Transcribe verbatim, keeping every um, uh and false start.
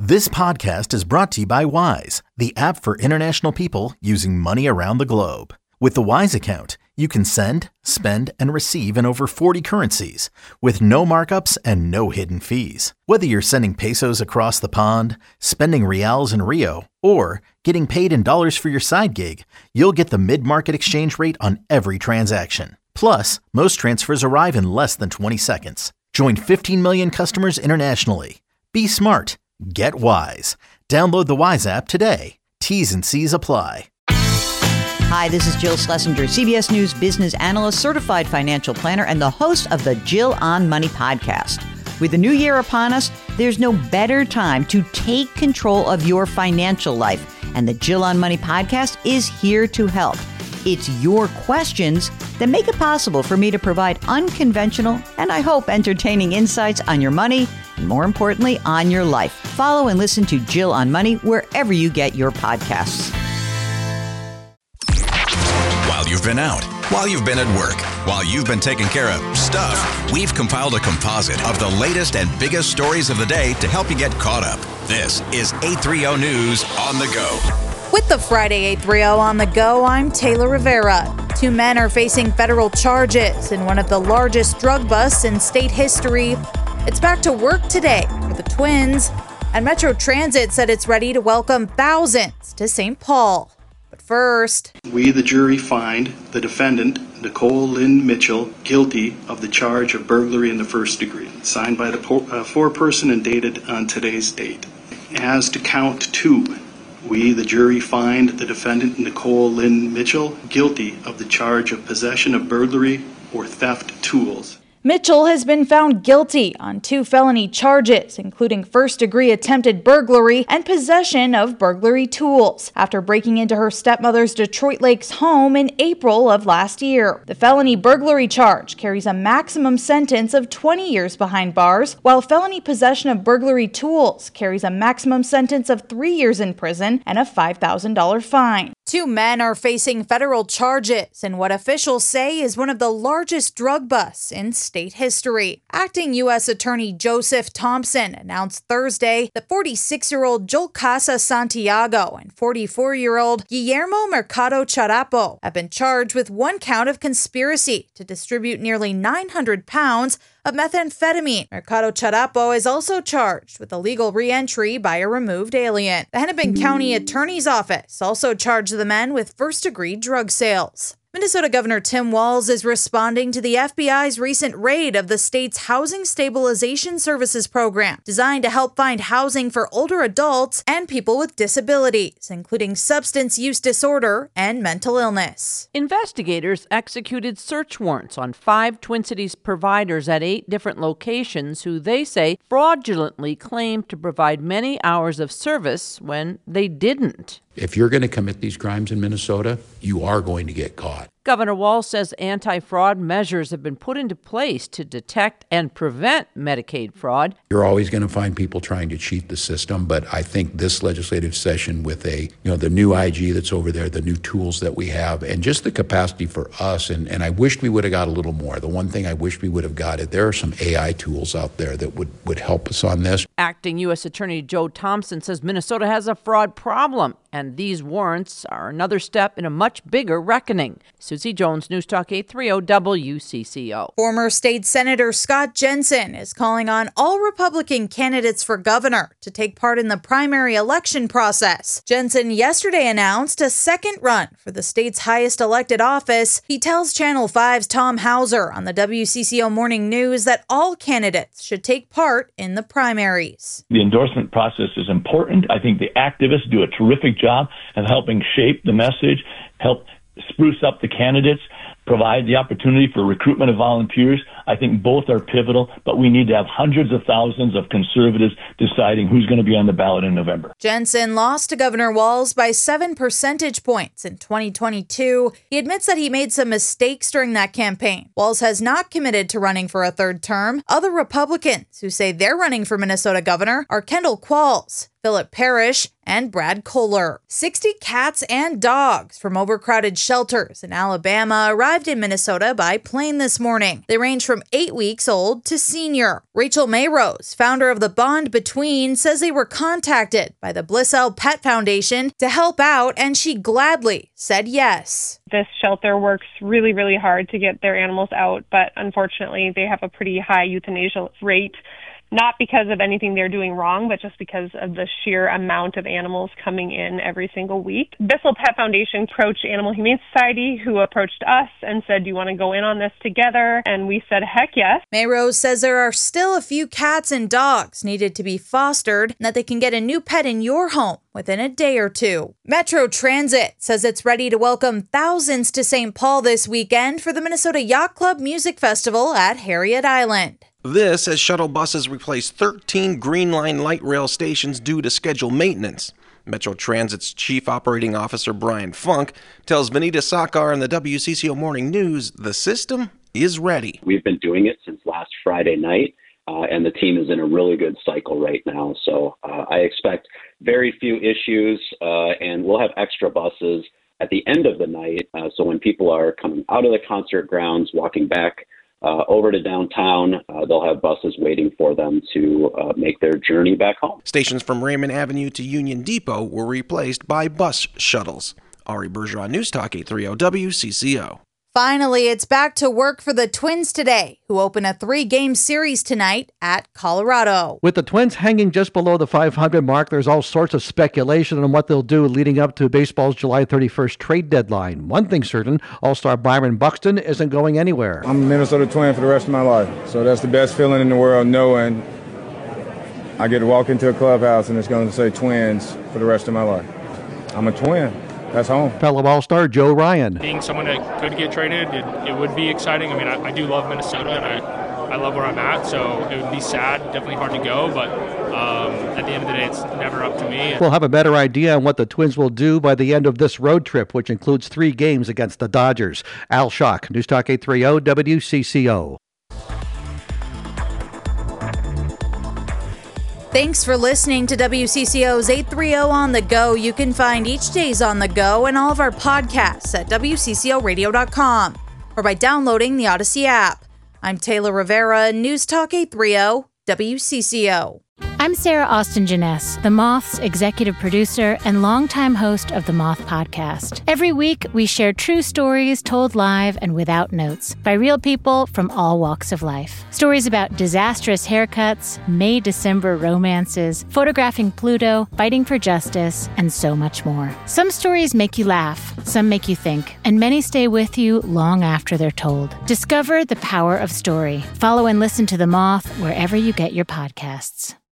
This podcast is brought to you by Wise, the app for international people using money around the globe. With the Wise account, you can send, spend, and receive in over forty currencies with no markups and no hidden fees. Whether you're sending pesos across the pond, spending reals in Rio, or getting paid in dollars for your side gig, you'll get the mid-market exchange rate on every transaction. Plus, most transfers arrive in less than twenty seconds. Join fifteen million customers internationally. Be smart. Get Wise. Download the Wise app today. T's and C's apply. Hi, this is Jill Schlesinger, C B S News business analyst, certified financial planner, and the host of the Jill on Money podcast. With the new year upon us, there's no better time to take control of your financial life. And the Jill on Money podcast is here to help. It's your questions that make it possible for me to provide unconventional and, I hope, entertaining insights on your money and, more importantly, on your life. Follow and listen to Jill on Money wherever you get your podcasts. While you've been out, while you've been at work, while you've been taking care of stuff, we've compiled a composite of the latest and biggest stories of the day to help you get caught up. This is eight thirty News on the Go. With the Friday eight thirty on the Go, I'm Taylor Rivera. Two men are facing federal charges in one of the largest drug busts in state history. It's back to work today for the twins, and Metro Transit said it's ready to welcome thousands to Saint Paul. But first, we, the jury, find the defendant, Nicole Lynn Mitchell, guilty of the charge of burglary in the first degree, signed by the uh, foreperson and dated on today's date. As to count two, we, the jury, find the defendant, Nicole Lynn Mitchell, guilty of the charge of possession of burglary or theft tools. Mitchell has been found guilty on two felony charges, including first-degree attempted burglary and possession of burglary tools, after breaking into her stepmother's Detroit Lakes home in April of last year. The felony burglary charge carries a maximum sentence of twenty years behind bars, while felony possession of burglary tools carries a maximum sentence of three years in prison and a five thousand dollars fine. Two men are facing federal charges in what officials say is one of the largest drug busts in state history. Acting U S Attorney Joseph Thompson announced Thursday that forty-six-year-old Joel Casa Santiago and forty-four-year-old Guillermo Mercado Charapo have been charged with one count of conspiracy to distribute nearly nine hundred pounds of methamphetamine. Mercado Charapo is also charged with illegal re-entry by a removed alien. The Hennepin County Attorney's Office also charged the men with first-degree drug sales. Minnesota Governor Tim Walz is responding to the F B I's recent raid of the state's Housing Stabilization Services program, designed to help find housing for older adults and people with disabilities, including substance use disorder and mental illness. Investigators executed search warrants on five Twin Cities providers at eight different locations who they say fraudulently claimed to provide many hours of service when they didn't. If you're going to commit these crimes in Minnesota, you are going to get caught. Governor Walz says anti-fraud measures have been put into place to detect and prevent Medicaid fraud. You're always going to find people trying to cheat the system, but I think this legislative session with a, you know, the new I G that's over there, the new tools that we have, and just the capacity for us, and, and I wished we would have got a little more. The one thing I wish we would have got, it, there are some A I tools out there that would, would help us on this. Acting U S Attorney Joe Thompson says Minnesota has a fraud problem, and these warrants are another step in a much bigger reckoning. Susie Jones, News Talk eight thirty W C C O. Former State Senator Scott Jensen is calling on all Republican candidates for governor to take part in the primary election process. Jensen yesterday announced a second run for the state's highest elected office. He tells Channel five's Tom Hauser on the W C C O Morning News that all candidates should take part in the primaries. The endorsement process is important. I think the activists do a terrific job of helping shape the message, help spruce up the candidates, provide the opportunity for recruitment of volunteers. I think both are pivotal, but we need to have hundreds of thousands of conservatives deciding who's going to be on the ballot in November. Jensen lost to Governor Walz by seven percentage points in twenty twenty-two. He admits that he made some mistakes during that campaign. Walz has not committed to running for a third term. Other Republicans who say they're running for Minnesota governor are Kendall Qualls, Philip Parrish, and Brad Kohler. sixty cats and dogs from overcrowded shelters in Alabama arrived in Minnesota by plane this morning. They range from from eight weeks old to senior. Rachel Mayrose, founder of the Bond Between, says they were contacted by the Blissell Pet Foundation to help out, and she gladly said yes. This shelter works really, really hard to get their animals out, but unfortunately they have a pretty high euthanasia rate. Not because of anything they're doing wrong, but just because of the sheer amount of animals coming in every single week. Bissell Pet Foundation approached Animal Humane Society, who approached us and said, do you want to go in on this together? And we said, heck yes. Mayrose says there are still a few cats and dogs needed to be fostered, and that they can get a new pet in your home within a day or two. Metro Transit says it's ready to welcome thousands to Saint Paul this weekend for the Minnesota Yacht Club Music Festival at Harriet Island. This as shuttle buses replace thirteen Green Line light rail stations due to scheduled maintenance. Metro Transit's Chief Operating Officer Brian Funk tells Vanita Sakar in the W C C O Morning News the system is ready. We've been doing it since last Friday night, uh, and the team is in a really good cycle right now. So uh, I expect very few issues, uh, and we'll have extra buses at the end of the night. Uh, so when people are coming out of the concert grounds, walking back Uh, over to downtown, uh, they'll have buses waiting for them to uh, make their journey back home. Stations from Raymond Avenue to Union Depot were replaced by bus shuttles. Ari Bergeron, News Talk eight thirty W C C O. Finally, it's back to work for the Twins today, who open a three-game series tonight at Colorado. With the Twins hanging just below the five hundred mark, there's all sorts of speculation on what they'll do leading up to baseball's July thirty-first trade deadline. One thing certain, All-Star Byron Buxton isn't going anywhere. I'm a Minnesota Twin for the rest of my life, so that's the best feeling in the world, knowing I get to walk into a clubhouse and it's going to say Twins for the rest of my life. I'm a Twin. That's home. Fellow All-Star Joe Ryan. Being someone that could get traded, it, it would be exciting. I mean, I, I do love Minnesota, and I, I love where I'm at, so it would be sad, definitely hard to go, but um, at the end of the day, it's never up to me. We'll have a better idea on what the Twins will do by the end of this road trip, which includes three games against the Dodgers. Al Schock, News Talk eight thirty W C C O. Thanks for listening to W C C O's eight thirty On the Go. You can find each day's On the Go and all of our podcasts at W C C O radio dot com or by downloading the Odyssey app. I'm Taylor Rivera, News Talk eight thirty W C C O. I'm Sarah Austin Jeunesse, The Moth's executive producer and longtime host of The Moth Podcast. Every week, we share true stories told live and without notes by real people from all walks of life. Stories about disastrous haircuts, May-December romances, photographing Pluto, fighting for justice, and so much more. Some stories make you laugh, some make you think, and many stay with you long after they're told. Discover the power of story. Follow and listen to The Moth wherever you get your podcasts.